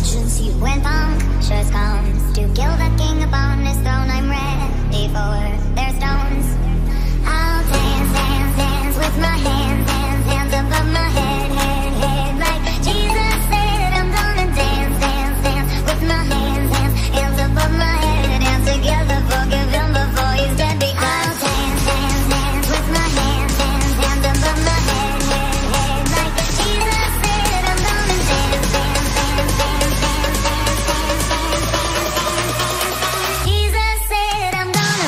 religions. He went punctures comes to kill the king upon his throne. I'm ready for their stones. I'll dance, dance, dance with my hands, hands, hands above my head, head, head. Like Jesus said, I'm gonna dance, dance, dance with my hands, hands, hands above my head. Dance together, forgive him before he's dead. I'll dance, dance, dance with my hands, hands, hands above my head, head, head. Like Jesus said, I'm gonna dance, dance, dance, dance, dance, dance, dance, dance, dance. Jesus said, I'm gonna.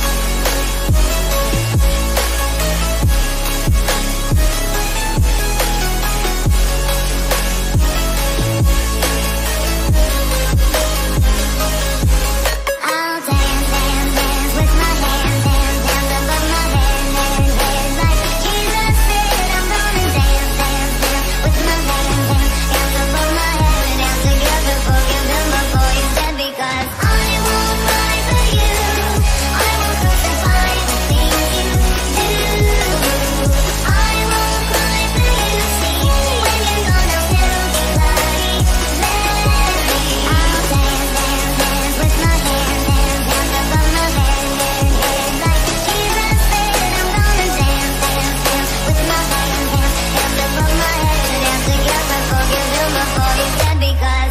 I'll dance, dance, dance with my hands, hands, hands above my head, head, head. Like Jesus said, I'm gonna dance, dance, dance with my hands, hands, hands above my head. Dance together, forgive him before he's dead. Because I won't lie for you, I won't crucify the things you do. I won't lie for you, see, when you're gonna still be bloody Mary. I'll dance, dance, dance with my hands, hands, hands above my head, head, head. Like Jesus said, I'm gonna dance, dance, dance with my hands, hands, hands above my head. Dance together, forgive him before he's dead. Because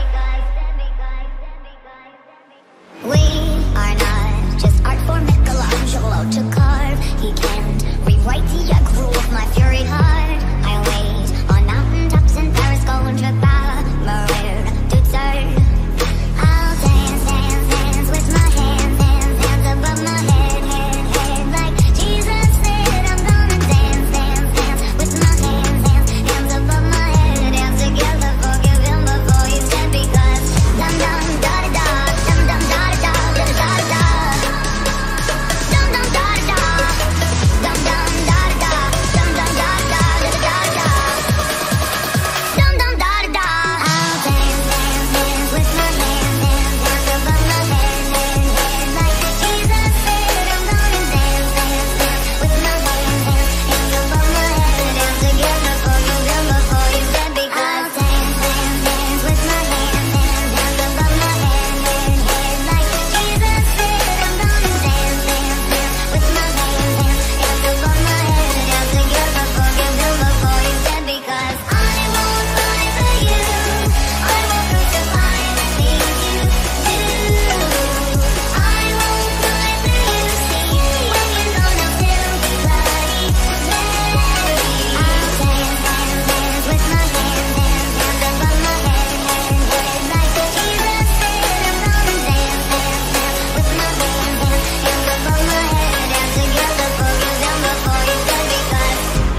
we are not just art for Michelangelo to carve. He can't rewrite the aggro of my fury heart. I wait on mountaintops in Paris, going to Maria to turn. I'll dance, dance, dance with my hands, hands, hands above my head, head, head. Like Jesus said, I'm gonna dance, dance, dance with my hands, hands, hands above my head. Dance together, forgive him before he's dead. Because dum dum da da da, dum dum da da da da da da. Dum dum da da da, dum dum da da da, dum dum da da da da da. Dum dum da da da. I'll dance, dance, dance with my hands, hands, hands above my head, head, head. Like Jesus said, I'm gonna dance, dance, dance with my hands, hands, hands above my head. Dance together, forgive him before he's dead. Because I'll dance, dance, dance with my hands, hands, hands above my head, head, head. Like Jesus said, I'm gonna dance, dance, dance with my hands, hands, hands above my head. Dance together, forgive him before he's dead. Because I won't lie for you, I won't crucify the things you do. I won't lie for you, see, when you're gonna still be bloody Mary. I'll dance, dance, dance with my hands, hands, hands above my head, head, head. Like Jesus said, I'm gonna dance, dance, dance with my hands, hands, hands above my head. Dance together, forgive him before he's dead. Because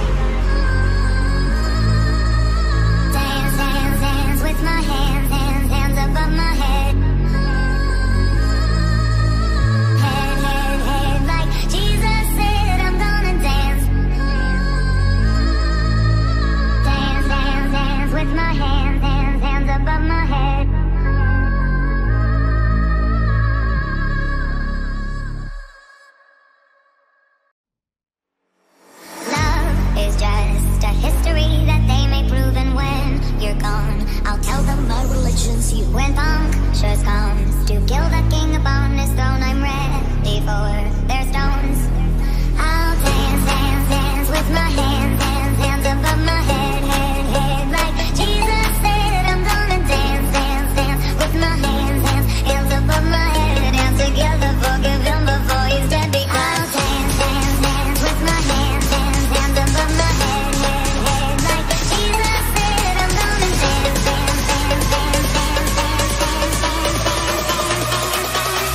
dance, dance, dance with my hands, hands, hands above my head. Head, head, head. Like Jesus said, I'm gonna dance. Dance, dance, dance with my hands, hands, hands above my head. Love is just a history that they may prove, and when you're gone, I'll tell them my religion's you. When punctures comes to kill the king upon his throne, I'm ready for their stones. I'll dance, dance, dance with my hands, hands, hands above my head, head, head. Like Jesus said, I'm gonna dance, dance, dance with my hands, hands, hands above my head. Dance together, forgive him before he's dead. I'll dance, dance, dance with my hands, hands, hands above my head, head, head. Like Jesus said, I'm gonna dance, dance, dance, dance, dance, dance, dance, dance, dance, dance, dance.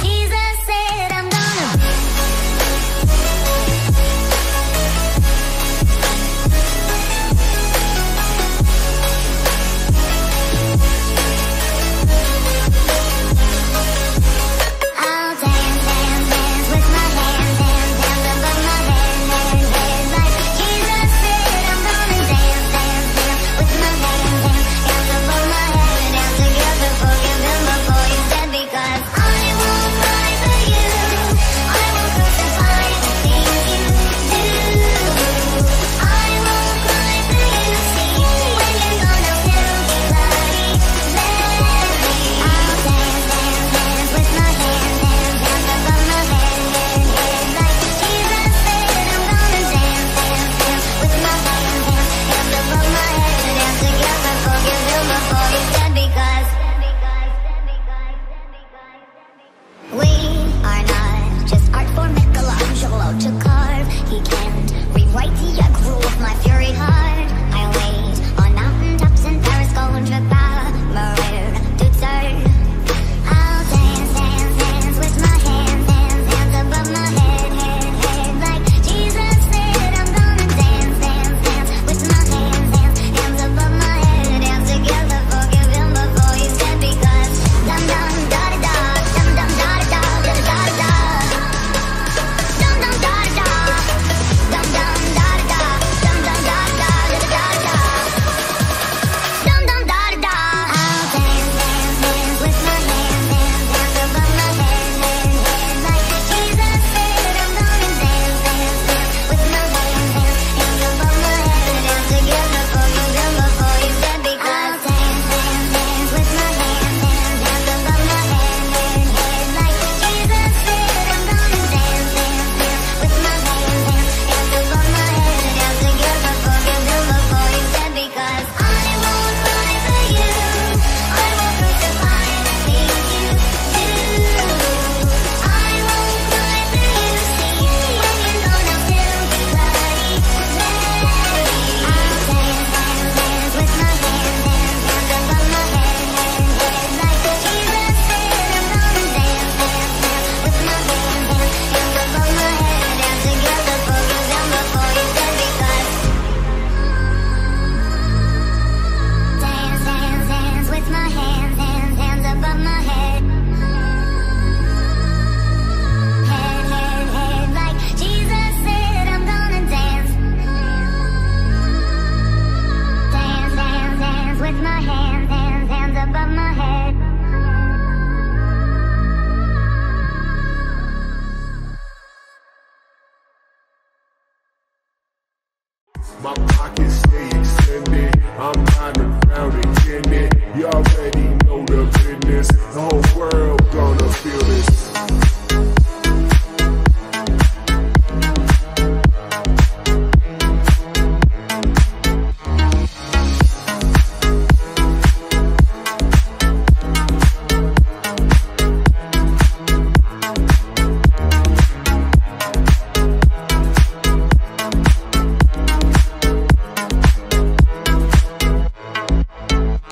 my pockets stay extended. I'm riding around again, you already know the business. The whole world gonna feel this.